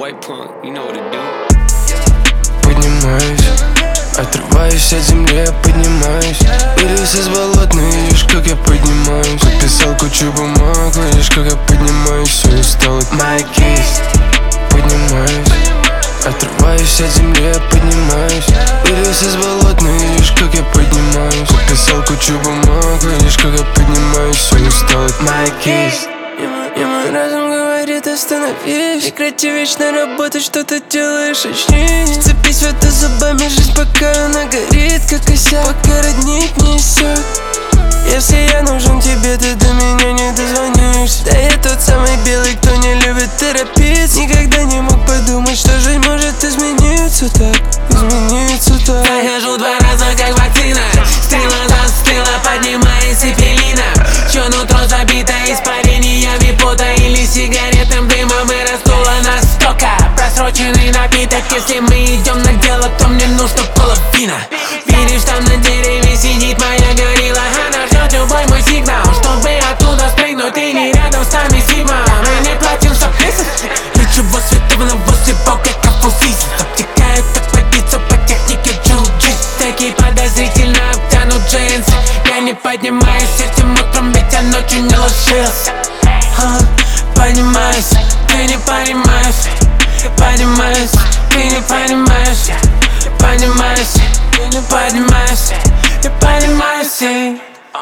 white punk, you know what to do. Поднимаюсь, отрываюсь от земли, я поднимаюсь. Вылез из болот, но видишь, как я поднимаюсь. Подписал кучу бумаг, видишь, как я поднимаюсь. Все, устал от моей кисть. Поднимаюсь, отрываюсь от земли, я поднимаюсь. Вылез из болот, но видишь, как я поднимаюсь. Подписал кучу бумаг, видишь, как я поднимаюсь. Все, устал от моей кисть. И мой разум говорит: остановись, прекрати вечно работать, что ты делаешь, очнись. Вцепись в это зубами, жизнь пока она горит, как косяк, пока родник несет. Если я нужен тебе, ты до меня не дозвонишься. Да я тот самый белый, кто не любит торопиться. Никогда не мог подумать, что жизнь может измениться так, измениться так. Захожу два раза, как вакцина. Стрела за стрела, поднимается пелина. Чё нутро забито испарениями пота или сигаретным дымом, и раздуло настолько просроченный напиток. Если мы идем на дело, то мне нужно половина. Видишь, там на дереве сидит моя горилла. Она ждет любой мой сигнал, чтобы оттуда спрыгнуть. И не рядом с нами Сигма. Мы не платим за призыв. Лечу восветовано возле бога, как фузист. Обтекают, как водиться по технике джиу-джитсу. Такие подозрительно обтянут джинсы. Я не поднимаюсь этим утром, ведь я ночью не ложился. Поднимаюсь, ты не понимаешь. Поднимаюсь, ты не понимаешь. Поднимаюсь, ты не поднимаешь. Ты поднимаешься.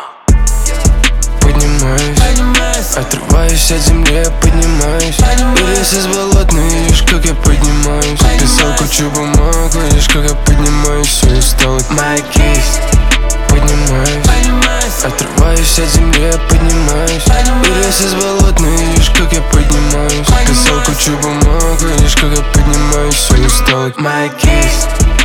Поднимаюсь, отрываюсь от земли, я поднимаюсь. Вылез из болот, но видишь, как я поднимаюсь. Подписал кучу бумаг, видишь, как я поднимаюсь. Все, устал от моей кисть. Поднимаюсь, отрываюсь от земли, я поднимаюсь. Вылез из болот, но видишь, как я поднимаюсь. Подписал кучу бумаг, видишь, как я поднимаюсь. Все, устал от моей кисть.